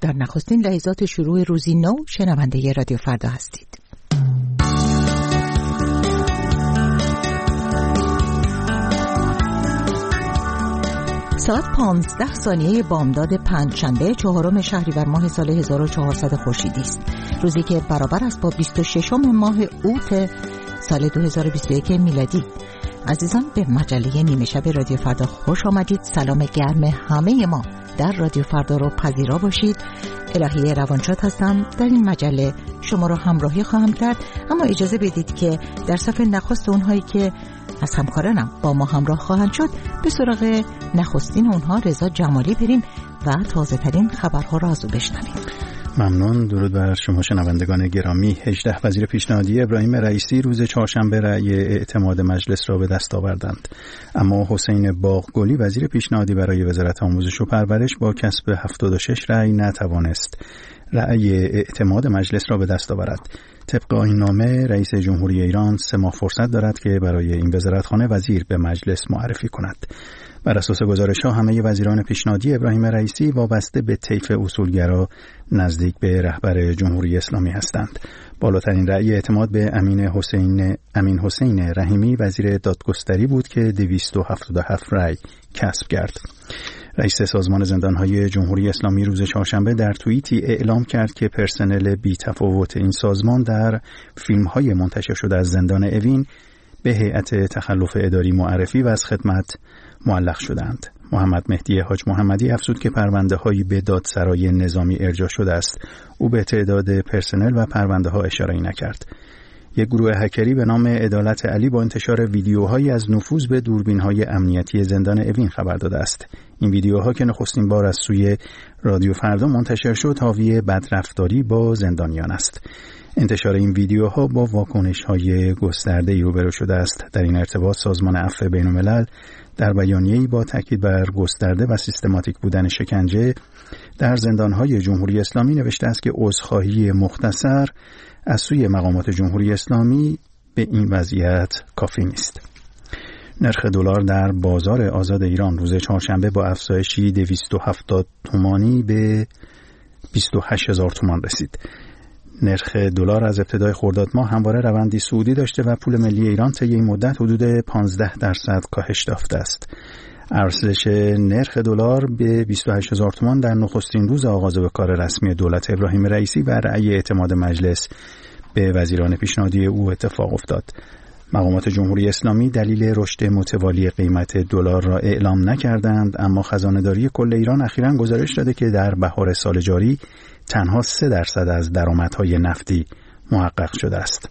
در نخستین لحظات شروع روزی نو شنونده رادیو فردا هستید. ساعت 15 بامداد پنجشنبه 4 شهریور ماه سال 1400 خورشیدی است. روزی که برابر است با 26 ماه اوت سال 2021 میلادی. عزیزان، به مجله نیمه شب رادیو فردا خوش آمدید. سلام گرم همه ما در رادیو فردا رو پذیرا باشید. الهی روانشاد هستم. در این مجله شما را همراهی خواهم کرد، اما اجازه بدید که در صفحه نخست اونهایی که از همکارانم با ما همراه خواهند شد به سراغ نخستین اونها رضا جمالی بریم و تازه ترین خبرها را از او بشنویم. ممنون. درود بر شما شنوندگان گرامی. 18 وزیر پیشنهادی ابراهیم رئیسی روز چهارشنبه رأی اعتماد مجلس را به دست آوردند، اما حسین باغگلی وزیر پیشنهادی برای وزارت آموزش و پرورش با کسب 76 رأی نتوانست رأی اعتماد مجلس را به دست آورد. طبق آیین‌نامه رئیس جمهوری ایران 3 ماه فرصت دارد که برای این وزارتخانه وزیر به مجلس معرفی کند. بر اساس گزارش‌ها همه وزیران پیشنهادی ابراهیم رئیسی وابسته به طیف اصولگرا نزدیک به رهبر جمهوری اسلامی هستند. بالاترین رأی اعتماد به امین حسین رحیمی وزیر دادگستری بود که 277 رأی کسب کرد. رئیس سازمان زندانهای جمهوری اسلامی روز چهارشنبه در توییتی اعلام کرد که پرسنل بی‌تفاوت این سازمان در فیلم‌های منتشر شده از زندان اوین به هیئت تخلف اداری معرفی و از خدمت معلق شدند. محمد مهدی حاج محمدی افزود که پرونده‌هایی به دادسرای نظامی ارجاع شده است. او به تعداد پرسنل و پرونده‌ها اشاره‌ای نکرد. یک گروه هکری به نام عدالت علی با انتشار ویدیوهایی از نفوذ به دوربین‌های امنیتی زندان اوین خبر داده است. این ویدیوها که نخستین بار از سوی رادیو فردا منتشر شد، حاوی بدرفتاری با زندانیان است. انتشار این ویدیوها با واکنش‌های گسترده‌ای روبرو شده است. در این ارتباط سازمان عفو بین‌الملل در بیانیه‌ای با تاکید بر گسترده و سیستماتیک بودن شکنجه در زندان‌های جمهوری اسلامی نوشته است که عذرخواهی مختصر از سوی مقامات جمهوری اسلامی به این وضعیت کافی نیست. نرخ دلار در بازار آزاد ایران روز چهارشنبه با افزایشی 270 تومانی به 28000 تومان رسید. نرخ دلار از ابتدای خرداد ماه همواره روندی صعودی داشته و پول ملی ایران طی این مدت حدود 15% کاهش یافته است. ارزش نرخ دلار به 28000 تومان در نخستین روز آغاز به کار رسمی دولت ابراهیم رئیسی و رأی اعتماد مجلس به وزیران پیشنهادی او اتفاق افتاد. مقامات جمهوری اسلامی دلیل رشد متوالی قیمت دلار را اعلام نکردند، اما خزانه‌داری کل ایران اخیراً گزارش داده که در بهار سال جاری تنها 3% از درآمدهای نفتی محقق شده است.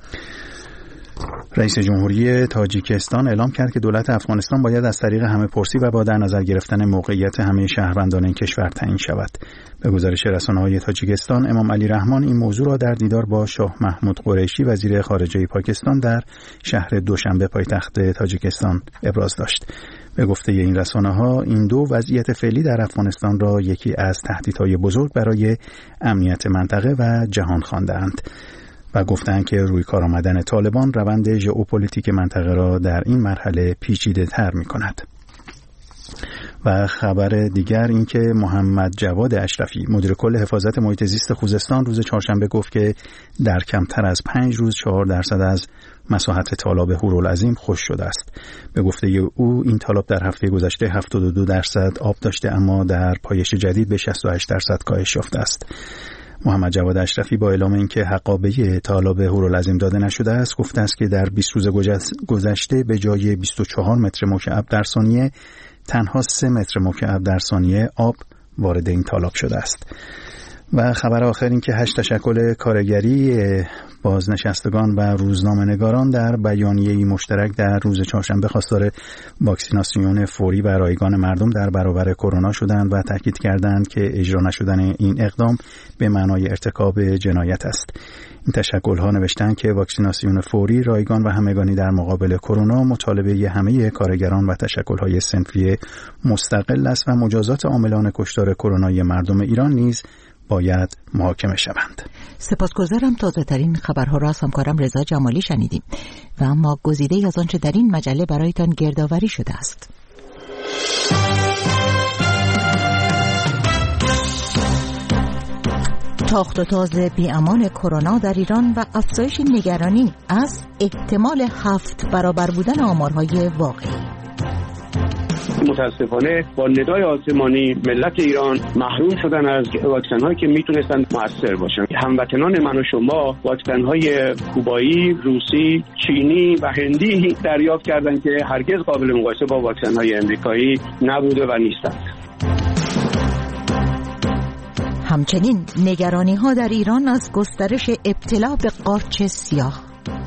رئیس جمهوری تاجیکستان اعلام کرد که دولت افغانستان باید از طریق همه‌پرسی و با در نظر گرفتن موقعیت همه شهروندان این کشور تعیین شود. به گزارش رسانه‌های تاجیکستان، امام علی رحمان این موضوع را در دیدار با شاه محمود قریشی وزیر خارجه پاکستان در شهر دوشنبه پایتخت تاجیکستان ابراز داشت. به گفته این رسانه‌ها، این دو وضعیت فعلی در افغانستان را یکی از تهدیدهای بزرگ برای امنیت منطقه و جهان خواندند و گفتند که روی کار آمدن طالبان روند ژئوپلیتیک منطقه را در این مرحله پیچیده‌تر می‌کند. و خبر دیگر این که محمد جواد اشرفی مدیر کل حفاظت محیط زیست خوزستان روز چهارشنبه گفت که در کمتر از 5 روز 4% از مساحت تالاب هورالعظیم خشک شده است. به گفته او این تالاب در هفته گذشته 72% آب داشته، اما در پایش جدید به 68% کاهش یافته است. محمد جواد اشرفی با اعلام اینکه حقابه تالاب هورالعظیم داده نشده است، گفته است که در 20 روز گذشته به جای 24 متر مکعب در ثانیه تنها 3 متر مکعب در ثانیه آب وارد این تالاب شده است. و خبر آخر این که 8 تشکل کارگری بازنشستگان و روزنامه‌نگاران در بیانیه‌ای مشترک در روز چهارشنبه خواستار واکسیناسیون فوری و رایگان مردم در برابر کرونا شدند و تاکید کردند که اجرا نشدن این اقدام به معنای ارتکاب جنایت است. این تشکل‌ها نوشتند که واکسیناسیون فوری، رایگان و همگانی در مقابل کرونا مطالبه همه کارگران و تشکل‌های صنفی مستقل است و مجازات عاملان کشتار کرونای مردم ایران نیز باید محاکمه شوند. سپاسگزارم. تازه ترین خبرها را از همکارم رضا جمالی شنیدیم و اما گزیده از آنچه در این مجله برایتان گردآوری شده است. تاخت و تاز بی‌امان کرونا در ایران و افزایش نگرانی از احتمال 7 برابر بودن آمارهای واقعی. متاسفانه با ندای آسمانی ملت ایران محروم شدن از واکسن‌هایی که میتونستن موثر باشن. هموطنان من و شما واکسن‌های کوبایی، روسی، چینی و هندی دریافت کردند که هرگز قابل مقایسه با واکسن‌های آمریکایی نبوده و نیستند. همچنین نگرانی‌ها در ایران از گسترش ابتلا به قارچ سیاه.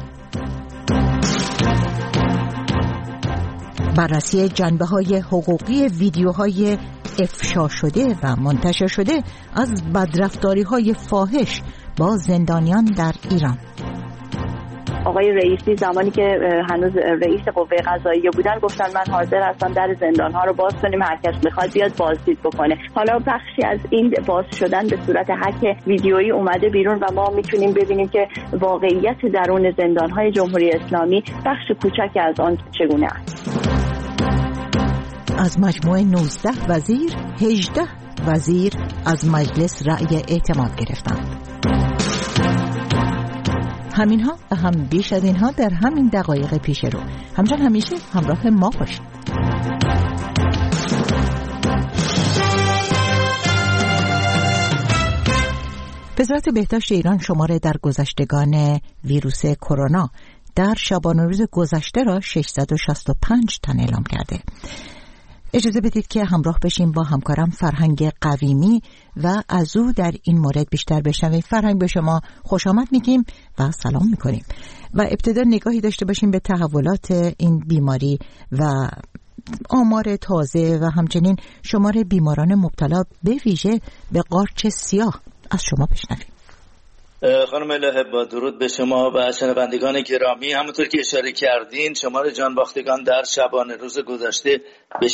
بررسی جنبه‌های حقوقی ویدیوهای افشا شده و منتشر شده از بدرفتاری‌های فاحش با زندانیان در ایران. آقای رئیسی زمانی که هنوز رئیس قوه قضاییه بودن گفتن من حاضر هستم در زندان‌ها رو باز کنیم، هر کس بخواد بیاد بازدید بکنه. حالا بخشی از این باز شدن به صورت هک ویدیویی اومده بیرون و ما میتونیم ببینیم که واقعیت درون زندان‌های جمهوری اسلامی بخش کوچکی از آن چگونه است. از مجموعه 19 وزیر 18 وزیر از مجلس رأی اعتماد گرفتند. همینها و هم بیش از اینها در همین دقایق پیش رو. همچنان همیشه همراه ما باشید. وزارت بهداشت ایران شماره درگذشتگان ویروس کرونا در شبانه روز گذشته را 665 تن اعلام کرده. اجازه بدید که همراه بشیم با همکارم فرهنگ قویمی و از او در این مورد بیشتر بشنویم. فرهنگ، به شما خوش آمد میگیم و سلام میکنیم و ابتدا نگاهی داشته باشیم به تحولات این بیماری و آمار تازه و همچنین شمار بیماران مبتلا به ویژه به قارچ سیاه. از شما بشنویم. خانم الهه، با درود به شما و شنوندگان گرامی. همونطور که اشاره کردین شمار جانباختگان در شبانه روز گذشته به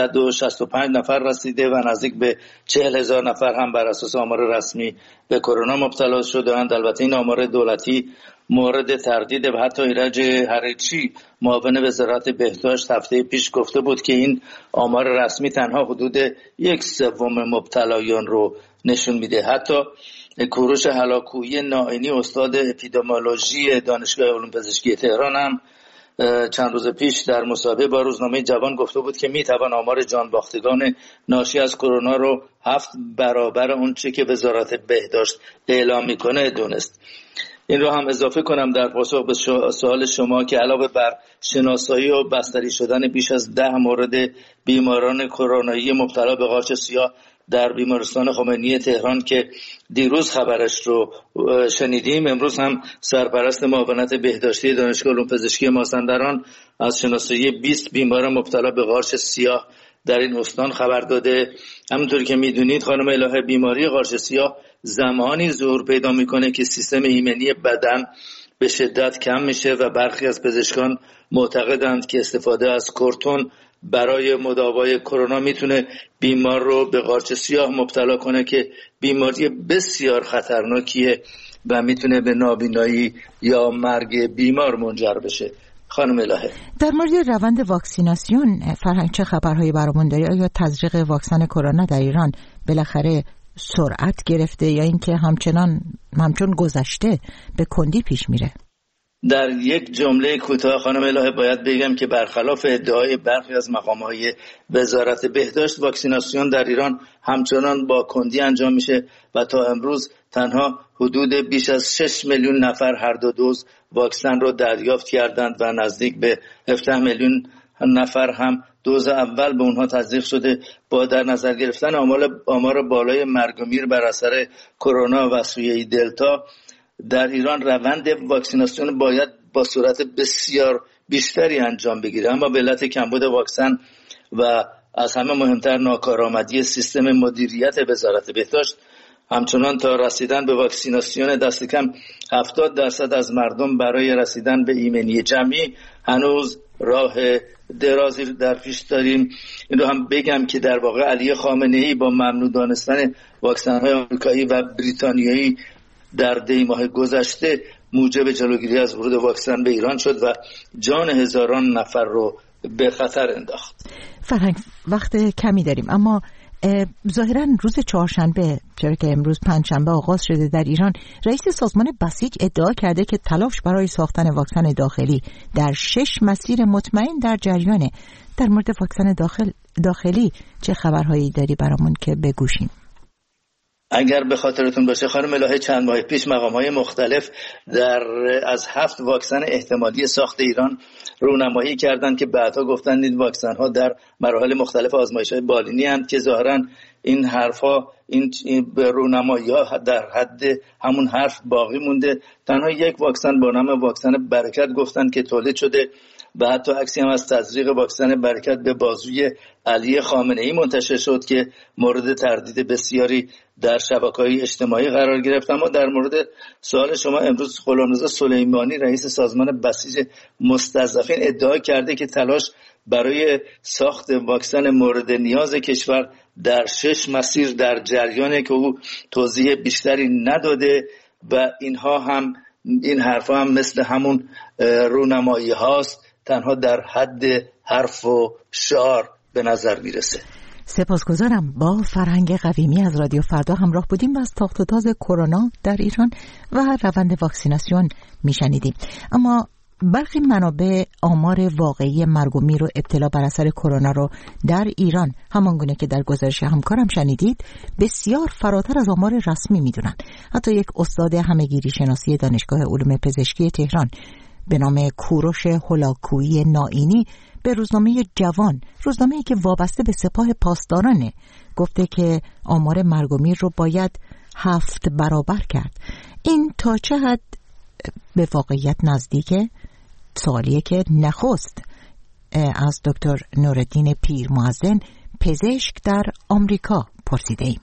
665 نفر رسیده و نزدیک به 40,000 نفر هم بر اساس آمار رسمی به کرونا مبتلا شدند. البته این آمار دولتی مورد تردید و حتی ایرج هریچی معاون وزارت بهداشت هفته پیش گفته بود که این آمار رسمی تنها حدود 1/3 مبتلایان رو نشون میده. حتی کوروش هلاکویی نائینی استاد اپیدمیولوژی دانشگاه علوم پزشکی تهران هم چند روز پیش در مصاحبه با روزنامه جوان گفته بود که میتوان آمار جانباختگان ناشی از کرونا رو 7 برابر اون چه که وزارت بهداشت اعلام میکنه دونست. این رو هم اضافه کنم در پاسخ به سوال شما که علاوه بر شناسایی و بستری شدن بیش از 10 مورد بیماران کرونایی مبتلا به قارچ سیاه در بیمارستان خمینی تهران که دیروز خبرش رو شنیدیم، امروز هم سرپرست معاونت بهداشتی دانشگاه علوم پزشکی مازندران از شناسایی 20 بیمار مبتلا به قارچ سیاه در این استان خبر داده. همونطور که میدونید خانم الهه، بیماری قارچ سیاه زمانی ظهور پیدا میکنه که سیستم ایمنی بدن به شدت کم میشه و برخی از پزشکان معتقدند که استفاده از کورتون برای مداوای کرونا میتونه بیمار رو به قارچ سیاه مبتلا کنه که بیماری بسیار خطرناکیه و میتونه به نابینایی یا مرگ بیمار منجر بشه. خانم الهه، در مورد روند واکسیناسیون فرهنگ چه خبرهایی برامون داری؟ آیا تزریق واکسن کرونا در ایران بالاخره سرعت گرفته یا اینکه همچون گذشته به کندی پیش میره؟ در یک جمله کوتاه خانم الهه باید بگم که برخلاف ادعای برخی از مقام‌های وزارت بهداشت، واکسیناسیون در ایران همچنان با کندی انجام میشه و تا امروز تنها حدود بیش از 6 میلیون نفر هر دو دوز واکسن رو دریافت کردند و نزدیک به 17 میلیون نفر هم دوز اول به اونها تزریق شده. با در نظر گرفتن آمار بالای مرگ و میر بر اثر کرونا و سویه دلتا، در ایران روند واکسیناسیون باید با صورت بسیار بیشتری انجام بگیره، اما به علت کمبود واکسن و از همه مهمتر ناکارآمدی سیستم مدیریت وزارت بهداشت، همچنان تا رسیدن به واکسیناسیون دست کم 70% از مردم برای رسیدن به ایمنی جمعی هنوز راه درازی در پیش داریم. این رو هم بگم که در واقع علی خامنه‌ای با ممنوع دانستن واکسن‌های آمریکایی و بریتانیایی در دی ماه گذشته موجب جلوگیری از ورود واکسن به ایران شد و جان هزاران نفر رو به خطر انداخت. فرهنگ، وقت کمی داریم اما ظاهراً روز چهارشنبه، چرا که امروز پنجشنبه آغاز شده در ایران، رئیس سازمان بسیج ادعا کرده که تلاش برای ساختن واکسن داخلی در 6 مسیر مطمئن در جریانه. در مورد واکسن داخلی چه خبرهایی داری برامون که بگوشیم؟ اگر به خاطرتون باشه خانم الهه، چند ماه پیش مقام‌های مختلف از 7 واکسن احتمالی ساخت ایران رونمایی کردند که بعدها گفتند این واکسن‌ها در مراحل مختلف آزمایش‌های بالینی هستند که ظاهراً این حرفا، این رونمایی‌ها در حد همون حرف باقی مونده. تنها یک واکسن با نام واکسن برکت گفتند که تولید شده و حتی عکسی هم از تزریق واکسن برکت به بازوی علی خامنه‌ای منتشر شد که مورد تردید بسیاری در شبکه‌های اجتماعی قرار گرفت. اما در مورد سوال شما، امروز غلامرضا سلیمانی رئیس سازمان بسیج مستضعفین ادعا کرده که تلاش برای ساخت واکسن مورد نیاز کشور در 6 مسیر در جریانه که او توضیح بیشتری نداده و این حرفا هم مثل همون رونمایی هاست، تنها در حد حرف و شعار به نظر میرسه. سپاسگزارم. با فرهنگ قویمی از رادیو فردا همراه بودیم و از تاخت و تاز کرونا در ایران و روند واکسیناسیون میشنیدیم. اما برخی منابع آمار واقعی مرگ و میر و ابتلا بر اثر کرونا رو در ایران، همانگونه که در گزارش همکارم شنیدید، بسیار فراتر از آمار رسمی میدونن. حتی یک استاد همه‌گیری شناسی دانشگاه علوم پزشکی تهران به نام کوروش هولاکویی نائینی به روزنامه جوان، روزنامه‌ای که وابسته به سپاه پاسدارانه، گفته که آمار مرگ و میر رو باید 7 برابر کرد. این تا چه حد به واقعیت نزدیکه؟ سوالیه که نخست از دکتر نورالدین پیرمحسن، پزشک در آمریکا، پرسیده ایم.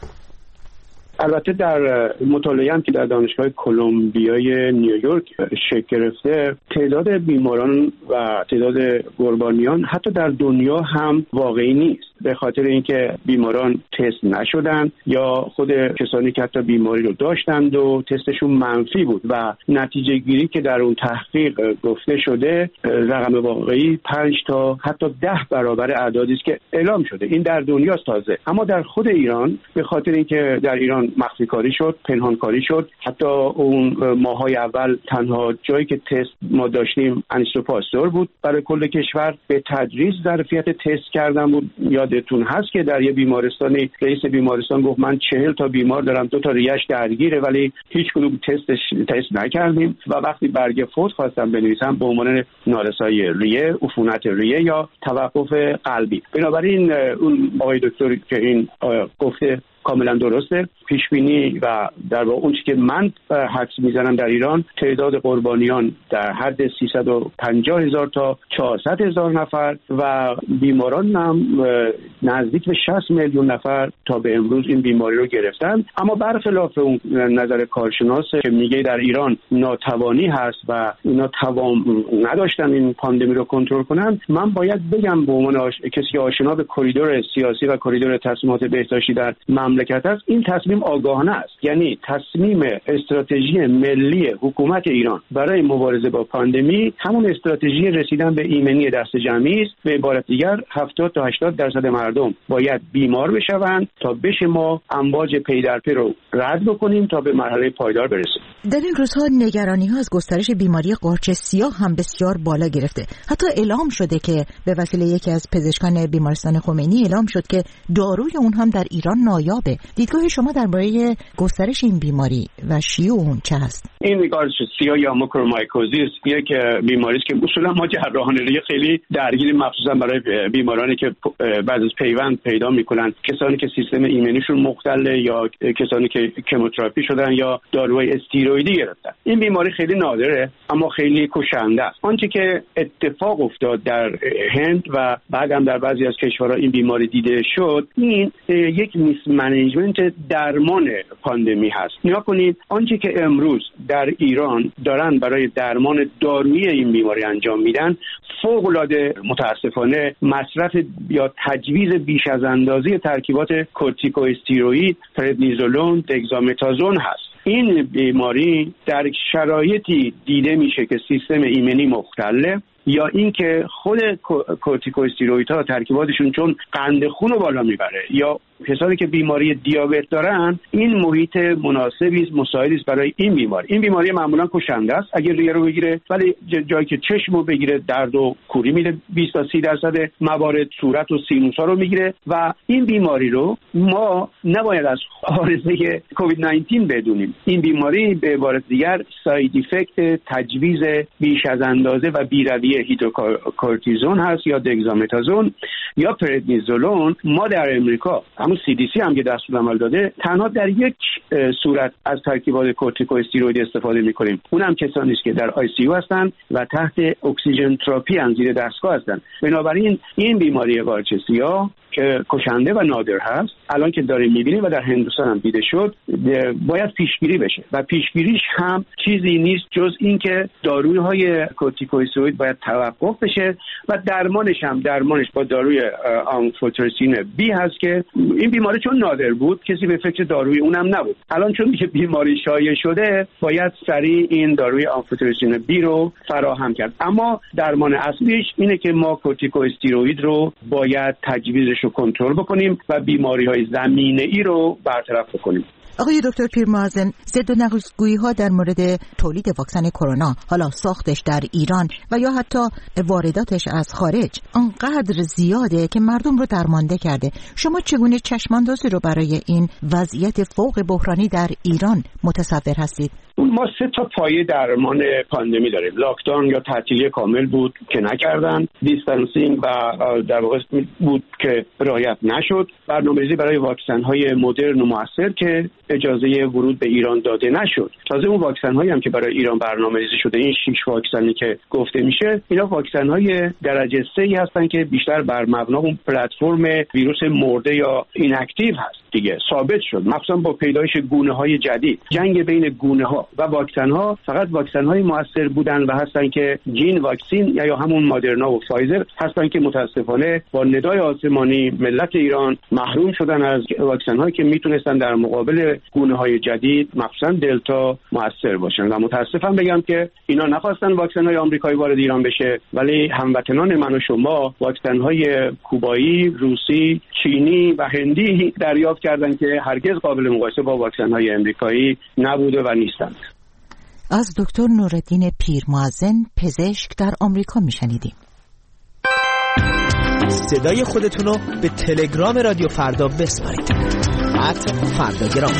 البته در مطالعه هم که در دانشگاه کلمبیای نیویورک شکل گرفته، تعداد بیماران و تعداد قربانیان حتی در دنیا هم واقعی نیست، به خاطر اینکه بیماران تست نشدن یا خود کسانی که حتی بیماری رو داشتند و تستشون منفی بود و نتیجه گیری که در اون تحقیق گفته شده رقم واقعی 5 تا حتی 10 برابر اعدادی است که اعلام شده. این در دنیاست تازه. اما در خود ایران به خاطر اینکه در ایران مخفی کاری شد، پنهان کاری شد، حتی اون ماهای اول تنها جایی که تست ما داشتیم انیستو پاستور بود برای کل کشور، به تدریج ظرفیت تست کردن بود. یادتون هست که در یه بیمارستانی رئیس بیمارستان گفت من 40 تا بیمار دارم، 2 تا ریش درگیره، ولی هیچ کدوم تست نکردیم و وقتی برگ فوت خواستم بنویسم به عنوان نارسایی ریه، عفونت ریه یا توقف قلبی. بنابراین اون آقای دکتر که این گفته کاملا درسته. پیش بینی و در واقع اون چیزی که من حدس میزنم در ایران تعداد قربانیان در حد 350,000 تا 400,000 نفر و بیماران هم نزدیک به 60 میلیون نفر تا به امروز این بیماری رو گرفتن. اما برخلاف اون نظر کارشناس که میگه در ایران ناتوانی هست و اینا توان نداشتن این پاندمی رو کنترل کنن، من باید بگم به عنوان کسی آشنا به کریدور سیاسی و کریدور تصمیمات بهداشتی در مملکت است، این تصمیم آگاهانه است. یعنی تصمیم استراتژی ملی حکومت ایران برای مبارزه با پاندمی همون استراتژی رسیدن به ایمنی دست جمعی است. به عبارت دیگر 70 تا 80% مردم باید بیمار بشوند تا بشه ما امواج پی در پی رو رد بکنیم تا به مرحله پایدار برسیم. در این روزها نگرانی‌ها از گسترش بیماری قارچ سیاه هم بسیار بالا گرفته. حتی اعلام شده که به وسیله یکی از پزشکان بیمارستان خمینی اعلام شد که داروی اون هم در ایران نایابه. دیدگاه شما درباره گسترش این بیماری و شیوع اون چه هست؟ این قارچ سیاه یا موکرومایکوزیس یک بیماری است که اصولا ما جراحان ریه خیلی درگیریم، مخصوصا برای بیمارانی که بعد از پیوند پیدا میکنن، کسانی که سیستم ایمنیشون مختله یا کسانی که کیموتراپی شدن یا داروهای استیروئیدی گرفتن. این بیماری خیلی نادره اما خیلی کشنده است. آنچه که اتفاق افتاد در هند و بعد هم در بعضی از کشورها این بیماری دیده شد، این یک میس منیجمنت درمان پاندمی هست. نگاه کنید آنچه که امروز در ایران دارن برای درمان دارویی این بیماری انجام میدن، فوق العاده متاسفانه مصرف یا تجویز بیش از اندازه ترکیبات کورتیکواستیروئید، پردنیزولون، دگزامتازون هست. این بیماری در شرایطی دیده میشه که سیستم ایمنی مختله یا اینکه خود کورتیکوستیروئیدها ترکیباتشون چون قند خون رو بالا میبره، یا کسانی که بیماری دیابت دارن این محیط مناسبی است، مساعدی است برای این بیماری. این بیماری معمولا کشنده است اگر ریه رو بگیره، ولی جایی که چشم رو بگیره درد و کوری میده. 20 تا 30% موارد صورت و سینوسا رو میگیره و این بیماری رو ما نباید از عارضه کووید 19 بدونیم. این بیماری به عبارت دیگر ساید افکت تجویز بیش از اندازه و بی‌رویه هیدروکورتیزون هست یا دگزامتازون یا پردنیزولون. ما در امریکا همون CDC هم که دستورالعمل داده تنها در یک صورت از ترکیبات کورتیکوستیروئید استفاده می‌کنیم، اونم کسانی است که در ICU هستن و تحت اکسیژن تراپی زیر دستگاه هستن. بنابراین این بیماری قارچ سیاه که کشنده و نادر هست الان که داریم می‌بینیم و در هندوستان هم دیده شد، باید پیشگیری بشه و پیشگیریش هم چیزی نیست جز اینکه داروهای کورتیکوستیروئید باید توقف بشه و درمانش با داروی آمفوترسین بی هست که این بیماری چون نادر بود کسی به فکر داروی اونم نبود. الان چون دیگه بیماری شایع شده باید سریع این داروی آمفوترسین بی رو فراهم کرد. اما درمان اصلیش اینه که ما کورتیکوستیروئید رو باید تجویزش رو کنترل بکنیم و بیماری‌های زمینه‌ای رو برطرف بکنیم. آقای دکتر پیرمازن، ضد و نقض‌گویی‌ها در مورد تولید واکسن کرونا، حالا ساختش در ایران و یا حتی وارداتش از خارج، آنقدر زیاده که مردم رو درمانده کرده. شما چگونه چشماندازی رو برای این وضعیت فوق بحرانی در ایران متصور هستید؟ ما 3 پایه درمان پاندمی داریم. لاکداون یا تعطیلی کامل بود که نکردن، دیستانسینگ و در واقع بود که رعایت نشد، برنامه‌ریزی برای واکسن‌های مدرن و موثر که اجازه ورود به ایران داده نشد. تازه اون واکسن‌هایی هم که برای ایران برنامه‌ریزی شده، این 6 واکسنی که گفته میشه، اینا واکسن‌های درجه 3 هستن که بیشتر بر مبنای اون پلتفرم ویروس مرده یا ایناکتیو هست. دیگه ثابت شد مخصوصا با پیدایش گونه‌های جدید، جنگ بین گونه‌ها و واکسن‌ها فقط واکسن‌های موثر بودن و هستن که جین واکسین یا همون مادرنا و فایزر هستن که متاسفانه با ندای آسمانی ملت ایران محروم شدن از واکسن‌هایی که میتونستن در مقابل گونه‌های جدید مخصوصا دلتا موثر باشن. و متاسفم بگم که اینا نخواستن واکسن‌های آمریکایی وارد ایران بشه، ولی هموطنان من و شما واکسن‌های کوبایی، روسی، چینی و هندی دریافت کردن که هرگز قابل مقایسه با واکسن‌های آمریکایی نبوده و نیستند. از دکتر نورالدین پیرمازن، پزشک در آمریکا میشنیدیم. صدای خودتونو به تلگرام رادیو فردا بسپارید. @فرداگرام.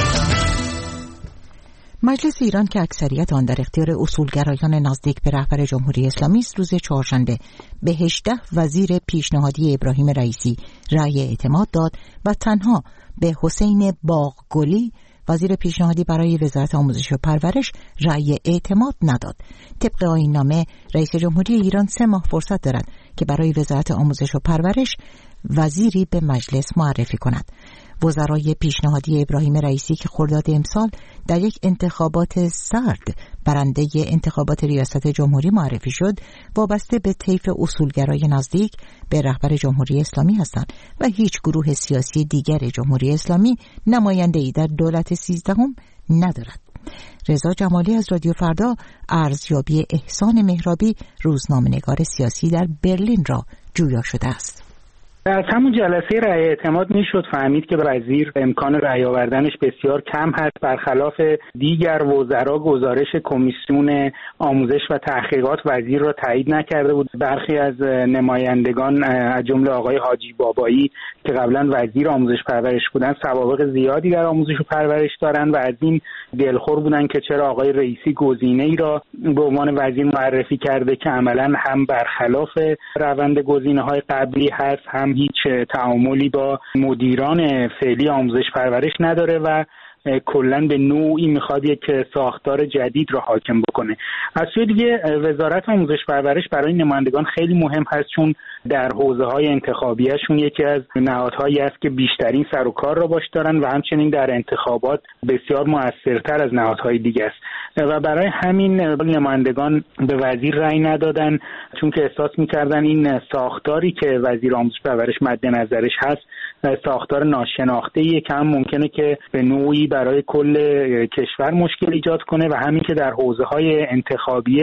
مجلس ایران که اکثریت آن در اختیار اصولگرایان نزدیک به رهبر جمهوری اسلامی است، روز چهارشنبه به 18 وزیر پیشنهادی ابراهیم رئیسی رأی اعتماد داد و تنها به حسین باغگلی وزیر پیشنهادی برای وزارت آموزش و پرورش رأی اعتماد نداد. طبق آیین‌نامه رئیس جمهوری ایران 3 ماه فرصت دارد که برای وزارت آموزش و پرورش وزیری به مجلس معرفی کند. وزرای پیشنهادی ابراهیم رئیسی که خرداد امسال در یک انتخابات سرد برنده انتخابات ریاست جمهوری معرفی شد، وابسته به طیف اصولگرای نزدیک به رهبر جمهوری اسلامی هستند و هیچ گروه سیاسی دیگر جمهوری اسلامی نماینده‌ای در دولت 13 ندارد. رضا جمالی از رادیو فردا ارزیابی احسان مهرابی، روزنامه‌نگار سیاسی در برلین را جویا شده است. از همون جلسه رأی اعتماد میشد فهمید که وزیر امکان رأی آوردنش بسیار کم هست. برخلاف دیگر وزرا گزارش کمیسیون آموزش و تحقیقات وزیر را تایید نکرده بود. برخی از نمایندگان از جمله آقای حاجی بابایی که قبلا وزیر آموزش پرورش بودن سوابق زیادی در آموزش و پرورش دارند و از این دلخور بودن که چرا آقای رئیسی گزینه‌ای را به عنوان وزیر معرفی کرده که عملاً هم برخلاف روند گزینه‌های قبلی هست، هم هیچ تعاملی با مدیران فعلی آموزش پرورش نداره و کلاً به نوعی میخواد یک ساختار جدید را حاکم بکنه. از سوی دیگه وزارت آموزش پرورش برای نمایندگان خیلی مهم هست، چون در حوزه‌های انتخابیه‌شون یکی از نهادهایی است که بیشترین سر و کار را باش دارن و همچنین در انتخابات بسیار مؤثرتر از نهادهای دیگه است و برای همین نمایندگان به وزیر رأی ندادن، چون که احساس می‌کردن این ساختاری که وزیر آموزش پرورش مد نظرش هست ساختار ناشناخته‌ایه که هم ممکنه که به نوعی برای کل کشور مشکل ایجاد کنه و همین که در حوزه‌های انتخابی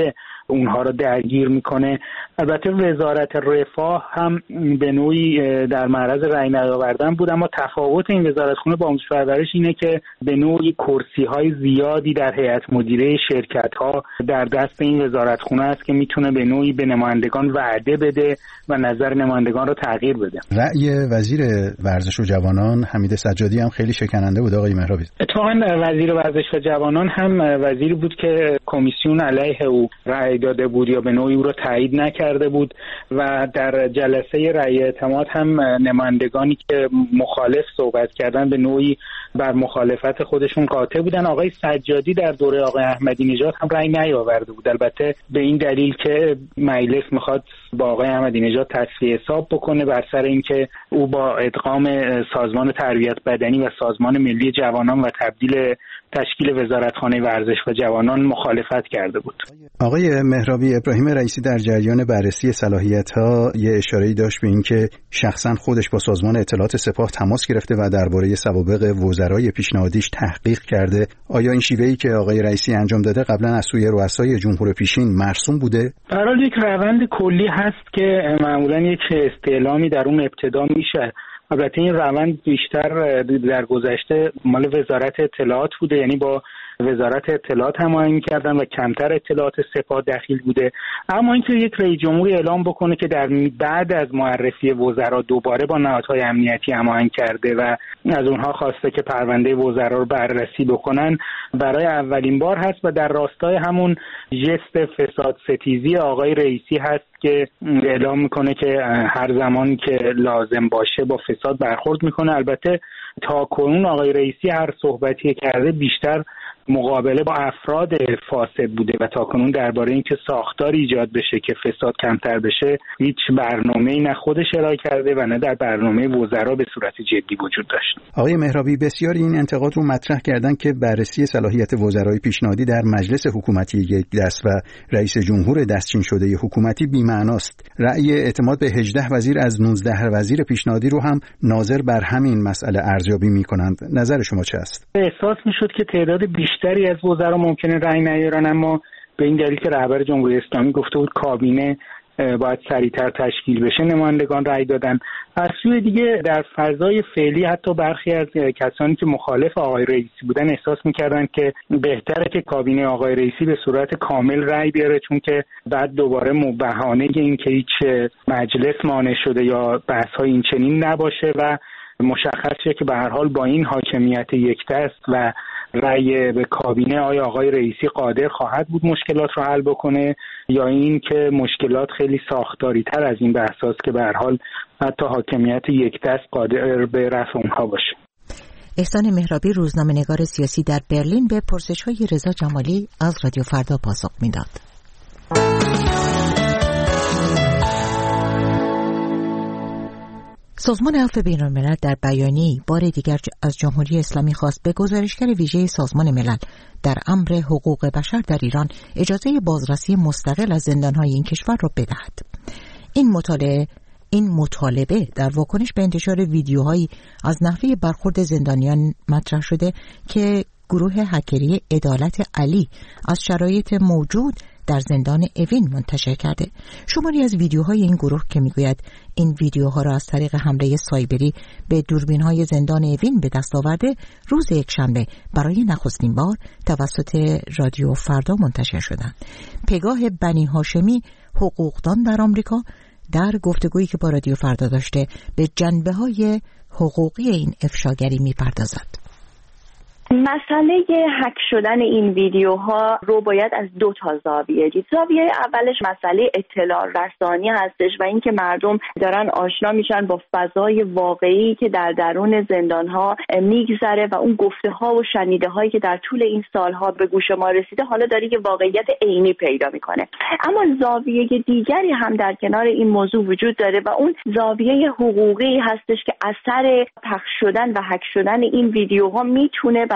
اونها رو درگیر میکنه. البته وزارت رفاه هم به نوعی در معرض رأی نیاوردن بود، اما تفاوت این وزارتخونه با آموزش و پرورش اینه که به نوعی کرسی‌های زیادی در هیئت مدیره شرکت‌ها در دست این وزارتخونه است که میتونه به نوعی به نمایندگان وعده بده و نظر نمایندگان رو تغییر بده. رأی وزیر ورزش و جوانان حمید سجادی هم خیلی شکننده بود آقای مهرابی. اتفاقاً وزیر ورزش و جوانان هم وزیری بود که کمیسیون علیه او رأی داده بود یا به نوعی او رو تایید نکرده بود و در جلسه رأی اعتماد هم نمایندگانی که مخالف صحبت کردن به نوعی بر مخالفت خودشون قاطع بودن. آقای سجادی در دوره آقای احمدی نژاد هم رأی نیاورده بود، البته به این دلیل که مجلس میخواد با آقای احمدی نژاد تصفیه حساب بکنه بر سر اینکه او با ادغام سازمان تربیت بدنی و سازمان ملی جوانان و تبدیل تشکیل وزارتخانه ورزش و جوانان مخالفت کرده بود. آقای مهرابی، ابراهیم رئیسی در جریان بررسی صلاحیت‌ها یه اشاره‌ای داشت به اینکه شخصاً خودش با سازمان اطلاعات سپاه تماس گرفته و درباره سوابق وزرای پیشنهادیش تحقیق کرده. آیا این شیوهی که آقای رئیسی انجام داده قبلا از سوی رؤسای جمهور پیشین مرسوم بوده؟ در حال یک روند کلی هست که معمولاً یک استعلامی در اون ابتدا میشه. البته این روند بیشتر در گذشته مال وزارت اطلاعات بوده، یعنی با وزارت اطلاعات هماهنگی کردن و کمتر اطلاعات سپاه دخیل بوده. اما اینکه یک رئیس جمهور اعلام بکنه که در بعد از معرفی وزرا دوباره با نهادهای امنیتی هماهنگ کرده و از اونها خواسته که پرونده وزرا رو بررسی بکنن، برای اولین بار هست و در راستای همون ژست فساد ستیزی آقای رئیسی هست که اعلام میکنه که هر زمان که لازم باشه با فساد برخورد میکنه. البته تا کنون آقای رئیسی هر صحبتی کرده بیشتر مقابله با افراد فاسد بوده و تاکنون درباره اینکه ساختار ایجاد بشه که فساد کمتر بشه هیچ برنامه‌ای نه خودش ارائه کرده و نه در برنامه وزرا به صورت جدی وجود داشت. آقای مهرابی، بسیاری این انتقاد رو مطرح کردن که بررسی صلاحیت وزرای پیشنهادی در مجلس حکومتی یک دست و رئیس جمهور دستچین شده حکومتی بی‌معناست. رأی اعتماد به 18 وزیر از 19 وزیر پیشنهادی رو هم ناظر بر همین مسئله ارزیابی می‌کنند. نظر شما چه است؟ احساس می‌شد که تعداد بیشتری از وزرا ممکنه رأی نیارن، اما به این دلیل که رهبر جمهوری اسلامی گفته بود کابینه باید سریعتر تشکیل بشه نمایندگان رأی دادن. از سوی دیگه در فضای فعلی حتی برخی از کسانی که مخالف آقای رئیسی بودن احساس میکردن که بهتره که کابینه آقای رئیسی به صورت کامل رأی بیاره، چون که بعد دوباره بهانه این که هیچ مجلس مانع شده یا بحث‌های این چنین نباشه و مشخص شه که به هر حال با این حاکمیت یک دست و رأی به کابینه آقای رئیسی قادر خواهد بود مشکلات رو حل بکنه، یا این که مشکلات خیلی ساختاری تر از این بحثاست که به هر حال حتی حاکمیت یک دست قادر به رفع اونها باشه. احسان مهرابی، روزنامه‌نگار سیاسی در برلین، به پرسش‌های رضا جمالی از رادیو فردا پاسخ میداد. سازمان عفو بین‌الملل در بیانیه‌ای بار دیگر از جمهوری اسلامی خواست به گزارشگر ویژه سازمان ملل در امر حقوق بشر در ایران اجازه بازرسی مستقل از زندان‌های این کشور را بدهد. این مطالبه در واکنش به انتشار ویدیوهایی از نحوه برخورد زندانیان مطرح شده که گروه هکری عدالت علی از شرایط موجود در زندان اوین منتشر کرده. شماری از ویدیوهای این گروه که میگوید این ویدیوها را از طریق حمله سایبری به دوربین‌های زندان اوین به دست آورده، روز یکشنبه برای نخستین بار توسط رادیو فردا منتشر شدند. پگاه بنی هاشمی، حقوقدان در آمریکا، در گفتگویی که با رادیو فردا داشته به جنبه‌های حقوقی این افشاگری می‌پردازد. مسئله هک شدن این ویدیوها رو باید از دو تا زاویه دید. زاویه اولش مسئله اطلاع رسانی هستش و اینکه مردم دارن آشنا میشن با فضای واقعی که در درون زندان‌ها میگذره و اون گفته‌ها و شنیده‌هایی که در طول این سال‌ها به گوش ما رسیده حالا داره یه واقعیت عینی پیدا میکنه. اما زاویه دیگری هم در کنار این موضوع وجود داره و اون زاویه حقوقی هستش که اثر پخش شدن و هک شدن این ویدیوها میتونه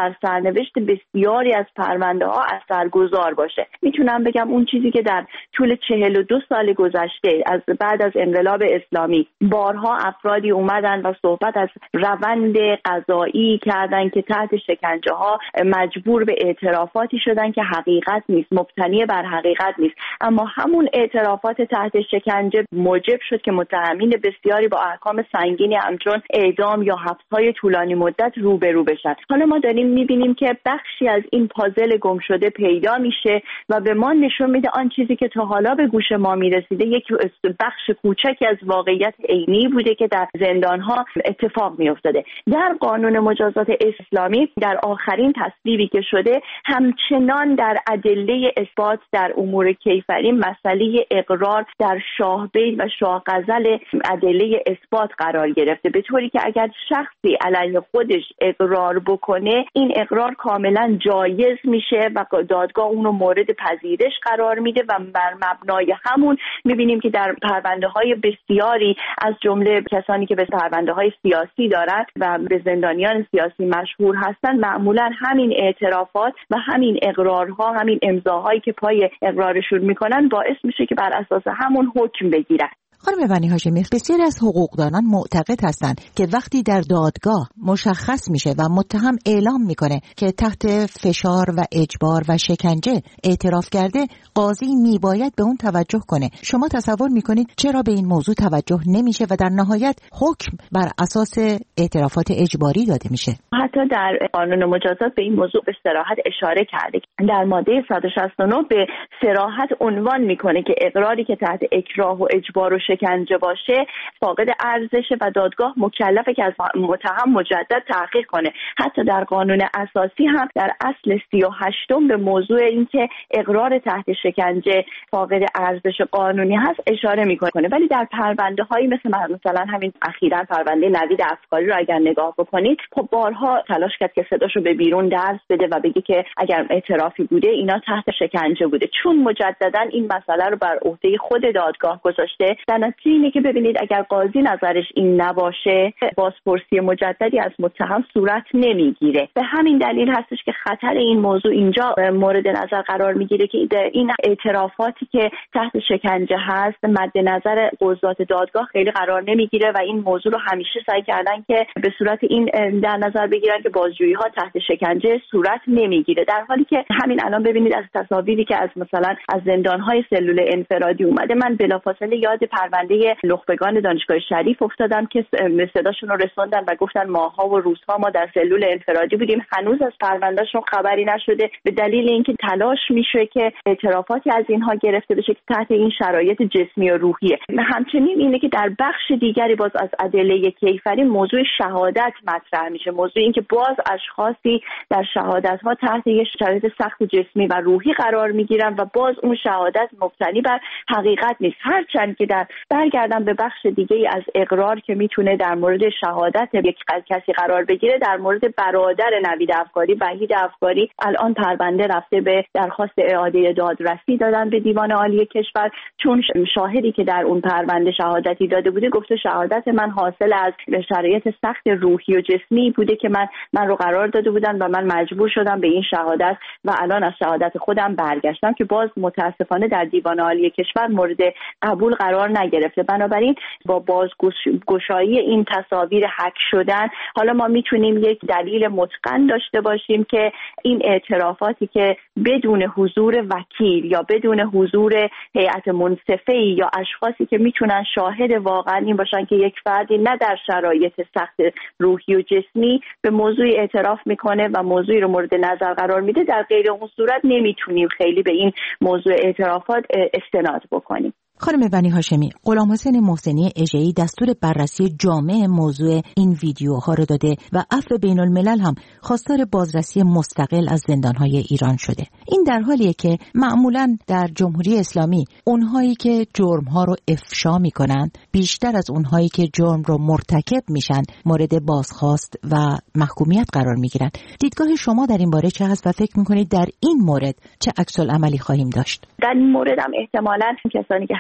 بر سرنوشت بسیاری از پرونده ها اثرگذار باشه. میتونم بگم اون چیزی که در طول 42 سال گذشته از بعد از انقلاب اسلامی بارها افرادی اومدن و صحبت از روند قضایی کردن که تحت شکنجه ها مجبور به اعترافاتی شدن که حقیقت نیست، مبتنی بر حقیقت نیست، اما همون اعترافات تحت شکنجه موجب شد که متهمین بسیاری با احکام سنگینی همچون اعدام یا حبس‌های طولانی مدت روبرو بشن. حالا ما داریم می‌بینیم که بخشی از این پازل گم شده پیدا میشه و به ما نشون میده آن چیزی که تا حالا به گوش ما میرسیده یک بخش کوچکی از واقعیت عینی بوده که در زندان‌ها اتفاق میافتاده. در قانون مجازات اسلامی در آخرین تصویبی که شده همچنان در ادله اثبات در امور کیفری مسئله اقرار در شاهبید و شاهغزل ادله اثبات قرار گرفته، به طوری که اگر شخصی علیه خودش اقرار بکنه این اقرار کاملا جایز میشه و دادگاه اونو مورد پذیرش قرار میده و بر مبنای همون میبینیم که در پرونده های بسیاری از جمله کسانی که به پرونده های سیاسی دارند و به زندانیان سیاسی مشهور هستند معمولا همین اعترافات و همین اقرارها، همین امضاهایی که پای اقرارشون میکنن باعث میشه که بر اساس همون حکم بگیرن. خانم بنی هاشمی، بسیاری از حقوقدانان معتقد هستند که وقتی در دادگاه مشخص میشه و متهم اعلام میکنه که تحت فشار و اجبار و شکنجه اعتراف کرده، قاضی میباید به اون توجه کنه. شما تصور میکنید چرا به این موضوع توجه نمیشه و در نهایت حکم بر اساس اعترافات اجباری داده میشه؟ حتی در قانون مجازات به این موضوع به صراحت اشاره کرده. در ماده 169 به صراحت عنوان میکنه که اقراری که تحت اکراه و اجبار و شکنجه باشه فاقد ارزشه و دادگاه مکلفه که از متهم مجدد تحقیق کنه. حتی در قانون اساسی هم در اصل 38 به موضوع اینکه اقرار تحت شکنجه فاقد ارزش قانونی هست اشاره میکنه. ولی در پرونده هایی مثلا همین اخیراً پرونده نوید افکاری رو اگر نگاه بکنید، خب بارها تلاش کرد که صداشو به بیرون درس بده و بگه که اگر اعترافی بوده اینا تحت شکنجه بوده. چون مجددا این مسئله رو بر عهده خود دادگاه گذاشته، در نتیجه اینه که ببینید اگر قاضی نظرش این نباشه بازپرسی مجددی از متهم صورت نمیگیره. به همین دلیل هستش که خطر این موضوع اینجا مورد نظر قرار میگیره که این اعترافاتی که تحت شکنجه هست مد نظر قضات دادگاه خیلی قرار نمیگیره و این موضوع رو همیشه سعی کردن که به صورت این در نظر بگیرن که بازجویی ها تحت شکنجه صورت نمیگیره، در حالی که همین الان ببینید از تصاویری که از مثلا از زندان های سلول انفرادی اومده، من بلافاصله یاد پرونده نخبگان دانشگاه شریف افتادم که صداشون رو رسوندن و گفتن ماها و روزها ما در سلول انفرادی بودیم، هنوز از پروندهشون خبری نشده، به دلیل اینکه تلاش میشه که اعترافاتی از اینها گرفته بشه که تحت این شرایط جسمی و روحیه. همچنین اینه که در بخش دیگری باز از ادله کیفری موضوع شهادت مطرح میشه، موضوع این که باز اشخاصی در شهادت ها تحت یک شرایط سخت جسمی و روحی قرار میگیرن و باز اون شهادت مبتنی بر حقیقت نیست. هرچند که در برگردم به بخش دیگه از اقرار که میتونه در مورد شهادت یک کسی قرار بگیره، در مورد برادر نوید افکاری، وحید افکاری، الان پرونده رفته به درخواست اعاده دادرسی دادن به دیوان عالی کشور، چون شاهدی که در اون پرونده شهادتی داده بوده گفته شهادت من حاصل از شرایط سخت روحی و جسمی بوده که من رو قرار داده بودن و من مجبور شدم به این شهادت و الان از شهادت خودم برگشتم، که باز متاسفانه در دیوان عالی کشور مورد قبول قرار نگرفته. بنابراین با بازگشایی این تصاویر هک شدن حالا ما میتونیم یک دلیل متقن داشته باشیم که این اعترافاتی که بدون حضور وکیل یا بدون حضور هیئت منصفه‌ای یا اشخاصی که میتونن شاهد واقعا این باشن که یک فردی نه در شرایط سخت روحی و جسمی به موضوع اعتراف میکنه و موضوعی رو مورد نظر قرار میده، در غیر اون صورت نمیتونیم خیلی به این موضوع اعترافات استناد بکنیم. خانم بنی هاشمی، غلام حسین محسنی اژه‌ای دستور بررسی جامع موضوع این ویدیوها رو داده و عفو بین الملل هم خواستار بازرسی مستقل از زندانهای ایران شده. این در حالیه که معمولاً در جمهوری اسلامی اونهایی که جرمها رو افشا میکنن بیشتر از اونهایی که جرم رو مرتکب میشن مورد بازخواست و محکومیت قرار میگیرن. دیدگاه شما در این باره چه هست و فکر میکنید در این مورد چه عکس العملی خواهیم داشت؟ در این مورد هم احتمالاً کسانی که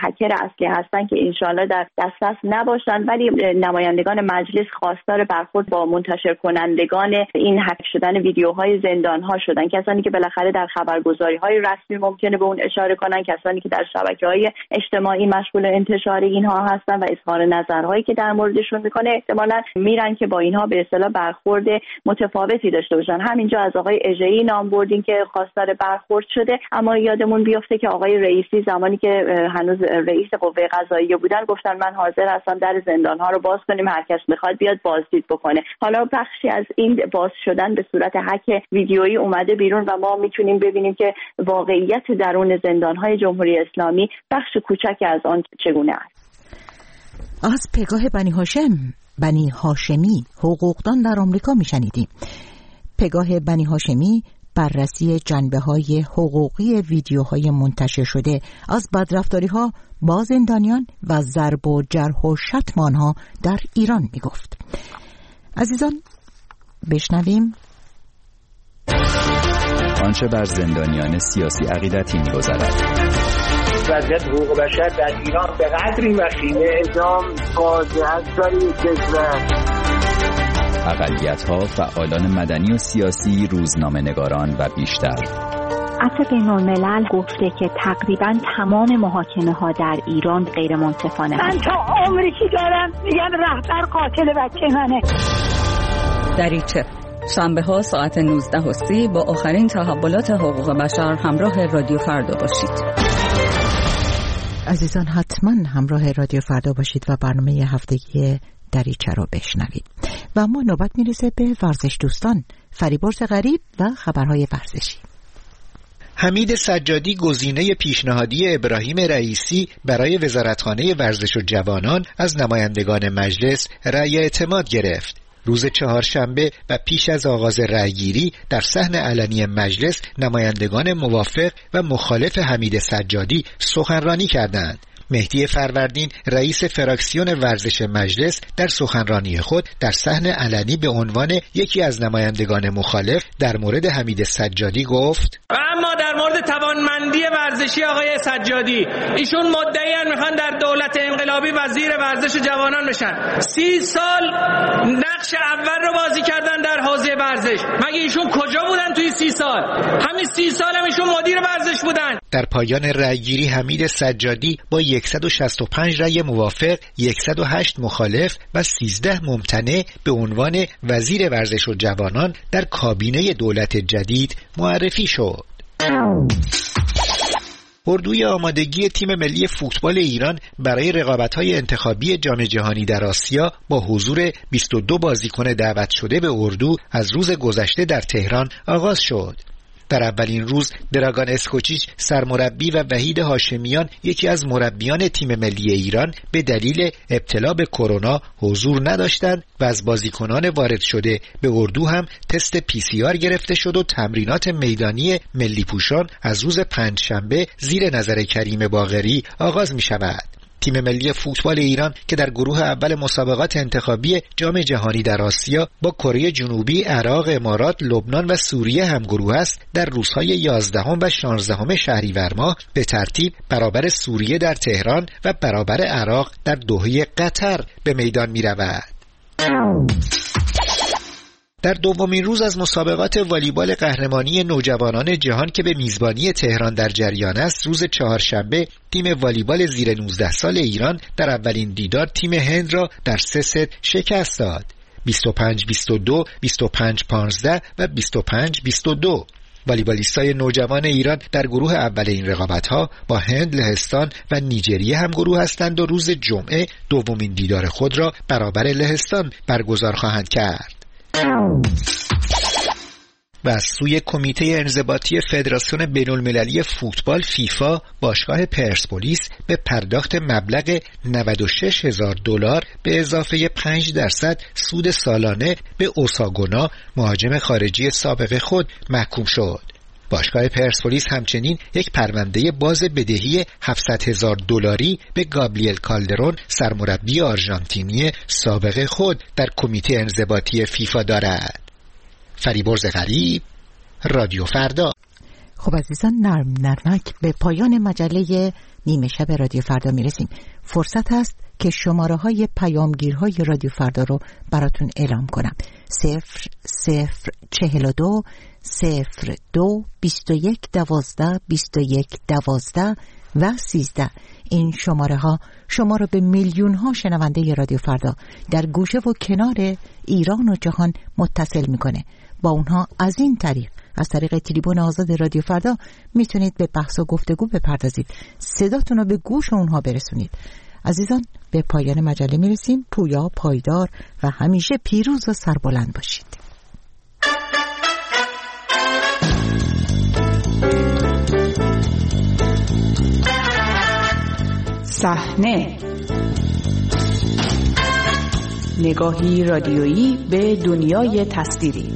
هکر اصلی هستن که انشالله در دسترس نباشن، ولی نمایندگان مجلس خواستار برخورد با منتشر کنندگان این هک شدن ویدیوهای زندان‌ها شدن. کسانی که بالاخره در خبرگزاری‌های رسمی ممکنه به اون اشاره کنن، کسانی که در شبکه‌های اجتماعی مشغول انتشار اینها هستن و اظهار نظرهایی که در موردشون میکنه، احتمالاً میرن که با اینها به اصطلاح برخورد متفاوتی داشته باشن. همینجا از آقای اژه‌ای نام بردیم که خواستار برخورد شده، اما یادمون بیفته که آقای رئیسی زمانی که هنوز رئیس قوه قضاییه بودن گفتن من حاضر هستم در زندان‌ها رو باز کنیم، هر کس بخواد بیاد بازدید بکنه. حالا بخشی از این باز شدن به صورت هک ویدیویی اومده بیرون و ما میتونیم ببینیم که واقعیت درون زندان‌های جمهوری اسلامی بخش کوچکی از آن چگونه است. از پگاه بنی هاشمی حقوقدان در آمریکا میشنیدیم. پگاه بنی هاشمی بررسی جنبه‌های حقوقی ویدیوهای منتشر شده از بدرفتاری‌ها با زندانیان و ضرب و جرح و شتم آنها در ایران میگفت. عزیزان بشنویم آنچه بر زندانیان سیاسی عقیدتی می‌گذرد. وضعیت حقوق بشر در ایران به قدری وخیمه، اعدام فاجعه داری کشور. اقلیت‌ها، فعالان مدنی و سیاسی، روزنامه‌نگاران و بیشتر. عفو بین‌الملل گفته که تقریباً تمام محاکمه‌ها در ایران غیر منصفانه. من تا عمری که دارم میگم رهبر قاتل بچه منه. دریچه شنبه‌ها ساعت 19:30 با آخرین تحولات حقوق بشر همراه رادیو فردا باشید. عزیزان حتما همراه رادیو فردا باشید و برنامه هفتگی دریچه رو بشنوید. و اما نوبت میرسه به ورزش دوستان، فریبرز غریب و خبرهای ورزشی. حمید سجادی گزینه پیشنهادی ابراهیم رئیسی برای وزارتخانه ورزش و جوانان از نمایندگان مجلس رأی اعتماد گرفت. روز چهارشنبه و پیش از آغاز رأیگیری در صحن علنی مجلس نمایندگان موافق و مخالف حمید سجادی سخنرانی کردند. مهدی فروردین رئیس فراکسیون ورزش مجلس در سخنرانی خود در صحن علنی به عنوان یکی از نمایندگان مخالف در مورد حمید سجادی گفت: اما در مورد توانمندی ورزشی آقای سجادی، ایشون مدعیان میخوان در دولت انقلابی وزیر ورزش جوانان بشن. 30 سال نقش اول رو بازی کردن در حوزه ورزش. مگه ایشون کجا بودن توی 30 سال؟ همین 30 سال هم ایشون مدیر ورزش بودن. در پایان رأیگیری حمید سجادی با 165 رأی موافق، 108 مخالف و 13 ممتنع به عنوان وزیر ورزش و جوانان در کابینه دولت جدید معرفی شد. اردوی آمادگی تیم ملی فوتبال ایران برای رقابت‌های انتخابی جام جهانی در آسیا با حضور 22 بازیکن دعوت شده به اردو از روز گذشته در تهران آغاز شد. در اولین روز دراگان اسکوچیچ سرمربی و وحید هاشمیان یکی از مربیان تیم ملی ایران به دلیل ابتلا به کرونا حضور نداشتند و از بازیکنان وارد شده به اردو هم تست PCR گرفته شد و تمرینات میدانی ملی پوشان از روز پنجشنبه زیر نظر کریم باقری آغاز می شود. تیم ملی فوتبال ایران که در گروه اول مسابقات انتخابی جام جهانی در آسیا با کره جنوبی، عراق، امارات، لبنان و سوریه همگروه است، در روزهای 11 و 16 شهریور ماه به ترتیب برابر سوریه در تهران و برابر عراق در دوحه قطر به میدان می رود. در دومین روز از مسابقات والیبال قهرمانی نوجوانان جهان که به میزبانی تهران در جریان است، روز چهارشنبه تیم والیبال زیر 19 سال ایران در اولین دیدار تیم هند را در 3 ست شکست داد: 25-22، 25-15 و 25-22. والیبالیستای نوجوان ایران در گروه اول این رقابت‌ها با هند، لهستان و نیجریه هم گروه هستند و روز جمعه دومین دیدار خود را برابر لهستان برگزار خواهند کرد. و از سوی کمیته انضباطی فدراسیون بین‌المللی فوتبال فیفا، باشگاه پرسپولیس به پرداخت مبلغ $96,000 به اضافه 5% سود سالانه به اوساگونا، مهاجم خارجی سابق خود، محکوم شد. باشگاه پرسپولیس همچنین یک پرونده باز بدهی $700,000 به گابریل کالدرون، سرمربی آرژانتینی سابق خود، در کمیته انضباطی فیفا دارد. فریبرز غریب، رادیو فردا. خب عزیزان، نرمک به پایان مجله نیمه شب رادیو فردا میرسیم. فرصت هست که شماره های پیامگیرهای رادیو فردا رو براتون اعلام کنم. 0042 02 21 12 21 12 و 13. این شماره ها شما رو به میلیون ها شنونده رادیو فردا در گوشه و کنار ایران و جهان متصل میکنه. با اونها از این طریق، از طریق تلفن آزاد رادیو فردا میتونید به بحث و گفتگو بپردازید، صداتون رو به گوش اونها برسونید. عزیزان، به پایان مجله میرسیم. پویا، پایدار و همیشه پیروز و سربلند باشید. صحنه، نگاهی رادیویی به دنیای تصویری.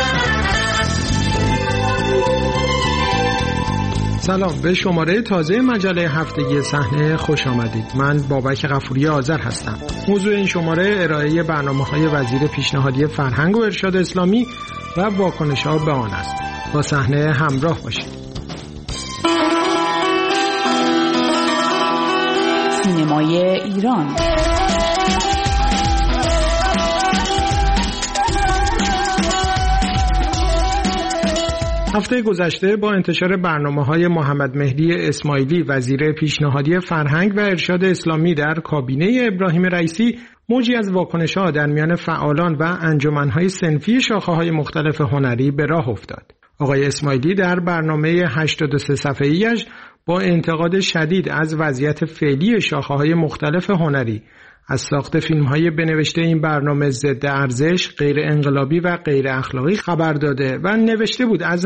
سلام، به شماره تازه مجله هفتگی صحنه خوش آمدید. من بابک غفوری آذر هستم. موضوع این شماره ارائه برنامه‌های وزیر پیشنهادی فرهنگ و ارشاد اسلامی و واکنش‌ها به آن است. با صحنه همراه باشید. سینمای ایران. هفته گذشته با انتشار برنامه‌های محمد مهدی اسماعیلی وزیر پیشنهادی فرهنگ و ارشاد اسلامی در کابینه ابراهیم رئیسی، موجی از واکنش‌ها در میان فعالان و انجمن‌های صنفی شاخه‌های مختلف هنری به راه افتاد. آقای اسماعیلی در برنامه 83 صفحه‌ایش با انتقاد شدید از وضعیت فعلی شاخه‌های مختلف هنری، از ساخت فیلم‌های بنوشته این برنامه ضد ارزش، غیر انقلابی و غیر اخلاقی خبر داده و نوشته بود از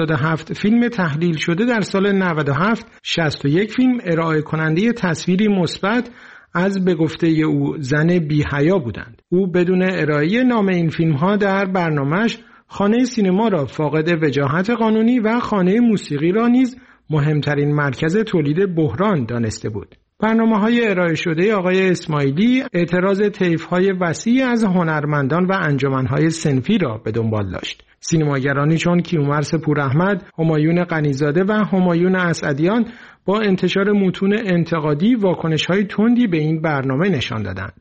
77 فیلم تحلیل شده در سال 97 61 فیلم ارائه کننده تصویری مثبت از به گفته او زن بی‌حیا بودند. او بدون ارائه نام این فیلم‌ها در برنامه‌اش خانه سینما را فاقد وجاهت قانونی و خانه موسیقی را نیز مهمترین مرکز تولید بحران دانسته بود. برنامه‌های ارائه شده آقای اسماعیلی اعتراض طیف‌های وسیع از هنرمندان و انجمن‌های صنفی را به دنبال داشت. سینماگرانی چون کیومرث پوراحمد، همایون غنی‌زاده و همایون اسعدیان با انتشار متون انتقادی واکنش‌های تندی به این برنامه نشان دادند.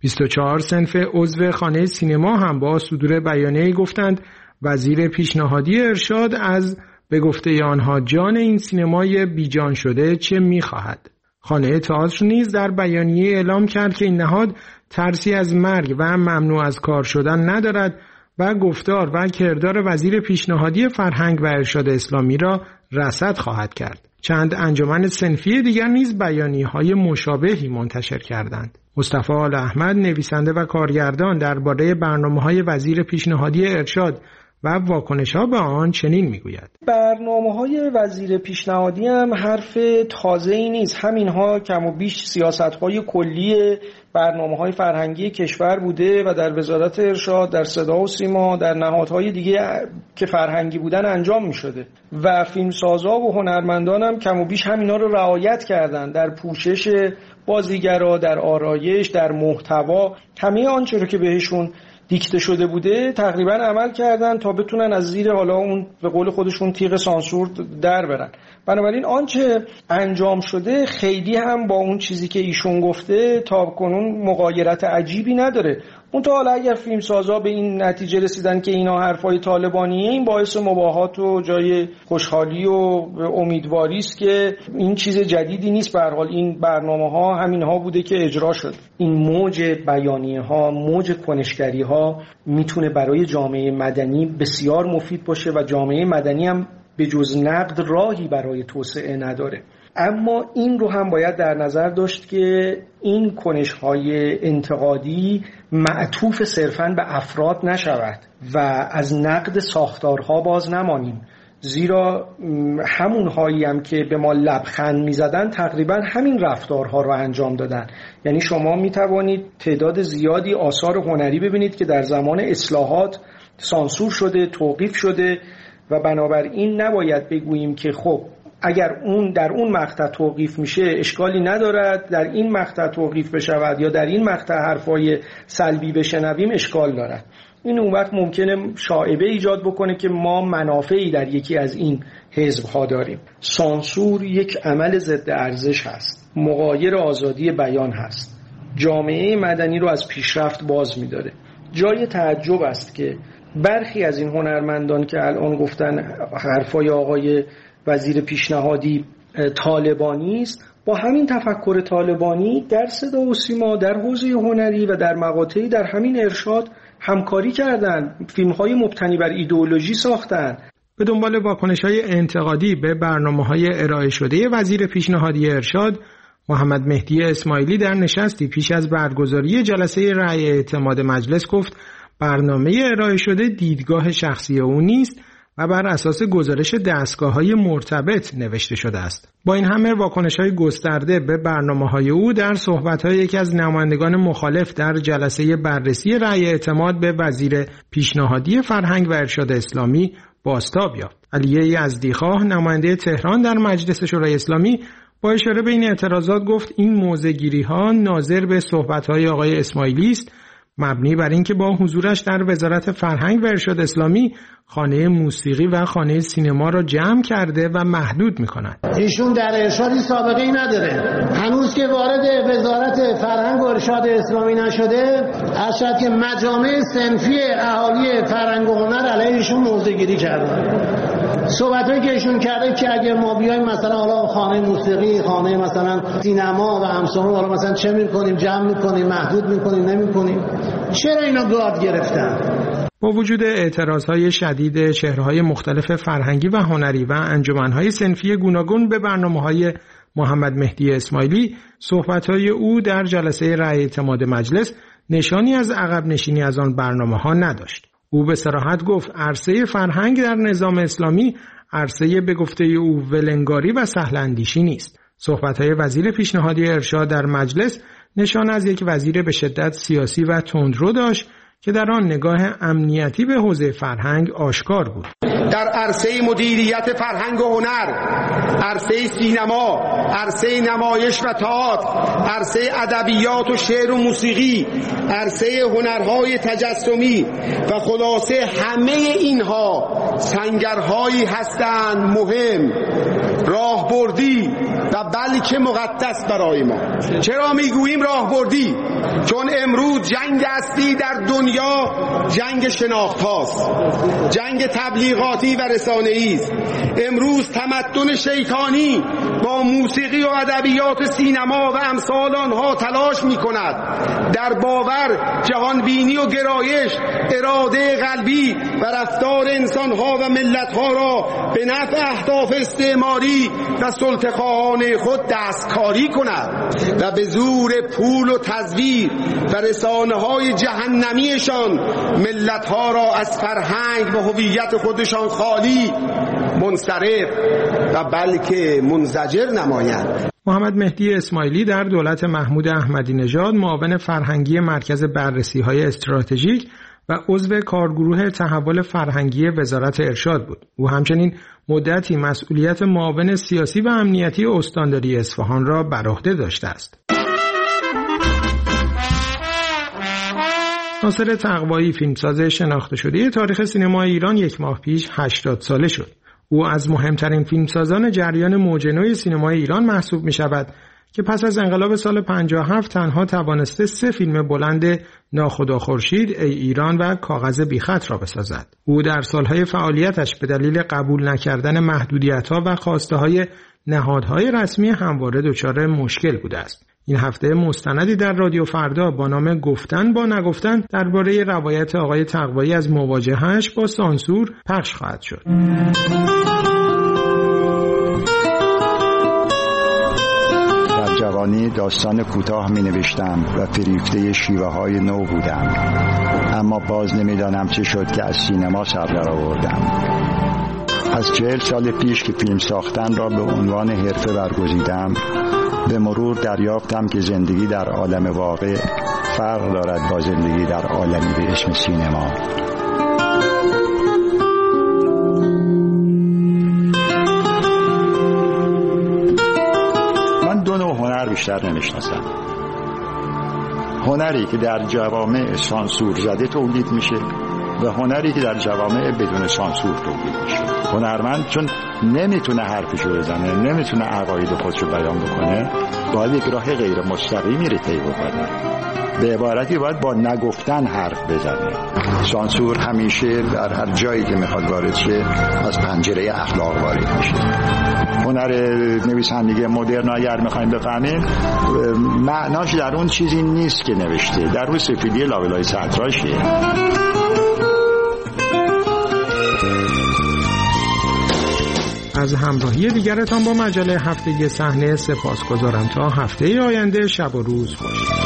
24 صنف عضو خانه سینما هم با صدور بیانیه‌ای گفتند وزیر پیشنهادی ارشاد از به گفته آنها جان این سینمای بیجان شده چه می‌خواهد. خانه تئاتر نیز در بیانیه اعلام کرد که این نهاد ترسی از مرگ و ممنوع از کار شدن ندارد و گفتار و کردار وزیر پیشنهادی فرهنگ و ارشاد اسلامی را رصد خواهد کرد. چند انجمن صنفی دیگر نیز بیانیه‌های مشابهی منتشر کردند. مصطفی آل احمد، نویسنده و کارگردان، درباره برنامه‌های وزیر پیشنهادی ارشاد و واکنش‌ها به آن چنین میگوید: برنامه‌های وزیر پیشنهادی هم حرف تازه‌ای نیست. همینها کم و بیش سیاست‌های کلی برنامه‌های فرهنگی کشور بوده و در وزارت ارشاد، در صدا و سیما، در نهادهای دیگه که فرهنگی بودن انجام می‌شده و فیلمسازا و هنرمندان هم کم و بیش همینا رو رعایت کردن در پوشش بازیگرا، در آرایش، در محتوا. همه آنچه رو که بهشون دیکته شده بوده تقریبا عمل کردن تا بتونن از زیر حالا اون به قول خودشون تیغ سانسور در برن. بنابراین آنچه انجام شده خیلی هم با اون چیزی که ایشون گفته تا کنون مغایرت عجیبی نداره. اون تا حالا اگر فیلمسازا به این نتیجه رسیدن که اینا حرفای طالبانیه، این باعث مباهات و جای خوشحالی و امیدواری است که این چیز جدیدی نیست. به هر حال این برنامه‌ها همینها بوده که اجرا شد. این موج بیانیه‌ها، موج کنشگری‌ها میتونه برای جامعه مدنی بسیار مفید باشه و جامعه مدنی هم به جز نقد راهی برای توسعه نداره. اما این رو هم باید در نظر داشت که این کنش‌های انتقادی معطوف صرفاً به افراد نشود و از نقد ساختارها باز نمانیم، زیرا همونهایی هم که به ما لبخند می‌زدن تقریباً همین رفتارها رو انجام دادن. یعنی شما می‌توانید تعداد زیادی آثار هنری ببینید که در زمان اصلاحات سانسور شده، توقیف شده و بنابراین نباید بگوییم که خب اگر اون در اون مقطع توقیف میشه اشکالی ندارد، در این مقطع توقیف بشود یا در این مقطع حرفای سلبی بشنویم اشکال دارد. این اون وقت ممکنه شائبه ایجاد بکنه که ما منافعی در یکی از این حزب‌ها داریم. سانسور یک عمل ضد ارزش هست، مغایر آزادی بیان هست، جامعه مدنی رو از پیشرفت باز می‌داره. جای تعجب است که برخی از این هنرمندان که الان گفتن حرفای آقای وزیر پیشنهادی طالبانی است، با همین تفکر طالبانی در صدا و سیما، در حوزه هنری و در مقاطعی در همین ارشاد همکاری کردن، فیلم‌های مبتنی بر ایدئولوژی ساختن. به دنبال واکنش‌های انتقادی به برنامه‌های ارائه شده وزیر پیشنهادی ارشاد، محمد مهدی اسماعیلی در نشستی پیش از برگزاری جلسه رأی اعتماد مجلس گفت برنامه ارائه شده دیدگاه شخصی او نیست و بر اساس گزارش دستگاه‌های مرتبط نوشته شده است. با این همه واکنش‌های گسترده به برنامه‌های او در صحبت‌های یکی از نمایندگان مخالف در جلسه بررسی رأی اعتماد به وزیر پیشنهادی فرهنگ و ارشاد اسلامی بازتاب یافت. علی یزدیخواه نماینده تهران در مجلس شورای اسلامی با اشاره به این اعتراضات گفت این موضع‌گیری‌ها ناظر به صحبت‌های آقای اسماعیلی است، مبنی بر اینکه با حضورش در وزارت فرهنگ و ارشاد اسلامی خانه موسیقی و خانه سینما را جمع کرده و محدود می‌کند. ایشون در ارشادی سابقه ای نداره. هنوز که وارد وزارت فرهنگ و ارشاد اسلامی نشده، اشد که مجامع صنفی اهالی فرهنگ و هنر علیه ایشون موضع‌گیری کردن. صحبتایی که ایشون کرده که اگه ما بیایم مثلا حالا خانه موسیقی، خانه مثلا سینما و امثال حالا مثلا چه می‌کنیم، جمع می‌کنیم، محدود می‌کنیم، نمی‌کنیم. چرا اینا گارد گرفتن؟ با وجود اعتراضهای شدید چهره‌های مختلف فرهنگی و هنری و انجمن‌های صنفی گوناگون به برنامه‌های محمد مهدی اسماعیلی، صحبت‌های او در جلسه رأی اعتماد مجلس نشانی از عقب نشینی از آن برنامه‌ها نداشت. او به صراحت گفت عرصه فرهنگ در نظام اسلامی عرصه به گفته او ولنگاری و سهلاندیشی نیست. صحبت‌های وزیر پیشنهادی ارشاد در مجلس نشان از یک وزیر به شدت سیاسی و تندرو داشت که در آن نگاه امنیتی به حوزه فرهنگ آشکار بود. در عرصه مدیریت فرهنگ و هنر، عرصه سینما، عرصه نمایش و تئاتر، عرصه ادبیات و شعر و موسیقی، عرصه هنرهای تجسمی و خلاصه همه اینها سنگرهایی هستند مهم، راهبردی و بلکه مقدس برای ما. چرا میگوییم راهبردی؟ چون امروز جنگ اصلی در دنیا جنگ شناخت هاست، جنگ تبلیغاتی و رسانه‌ای است. امروز تمدن شیطانی با موسیقی و ادبیات سینما و امثال آنها تلاش می‌کند در باور، جهان بینی و گرایش، اراده قلبی و رفتار انسان‌ها و ملت‌ها را به نفع اهداف استعماری و سلطه‌خواهانه خود دستکاری کند و به زور پول و تزویر و رسانه‌های جهنمیشان ملت‌ها را از فرهنگ و هویت خودشان خالی، منصرف و بلکه منزجر نمایند. محمد مهدی اسماعیلی در دولت محمود احمدی نژاد معاون فرهنگی مرکز بررسی‌های استراتژیک و عضو کارگروه تحول فرهنگی وزارت ارشاد بود. او همچنین مدتی مسئولیت معاون سیاسی و امنیتی استانداری اصفهان را بر عهده داشته است. ناصر تقوایی، فیلمساز شناخته شده تاریخ سینما ایران، یک ماه پیش 80 ساله شد. او از مهمترین فیلمسازان جریان موج نو سینمای ایران محسوب می شود که پس از انقلاب سال 57 تنها توانسته 3 فیلم بلند ناخدا خورشید، ای ایران و کاغذ بیخط را بسازد. او در سالهای فعالیتش به دلیل قبول نکردن محدودیت‌ها و خواسته‌های نهادهای رسمی همواره دچار مشکل بوده است. این هفته مستندی در رادیو فردا با نام گفتن با نگفتن درباره روایت آقای تقوایی از مواجهه‌اش با سانسور پخش خواهد شد. در جوانی داستان کوتاه می نوشتم و فریفته شیوه های نو بودم، اما باز نمیدانم چه شد که از سینما سر در آوردم. از 40 سال پیش که فیلم ساختن را به عنوان حرفه برگزیدم، به مرور دریافتم که زندگی در عالم واقع فرق دارد با زندگی در عالمی به اسم سینما. من 2 نوع هنر بیشتر نمیشناسم. هنری که در جوامع سانسور زده تولید میشه و هنری که در جوامع بدون سانسور تولید میشه. هنرمند چون نمیتونه حرفشو بزنه، نمیتونه عقاید خودشو بیان بکنه، باید یک راه غیر مستقیمی رو طی بکنه. به عبارتی باید با نگفتن حرف بزنه. سانسور همیشه در هر جایی که میخواد وارد شه از پنجره اخلاق وارد میشه. هنر نویسندگی مدرن اگر میخوایم بفهمیم معناش در اون چیزی نیست که نوشته، در اون سفیدی لابلای سطراشه. از همراهی دیگرتان با مجله هفتگی صحنه سپاسگزارم. تا هفته آینده شب و روز باشید.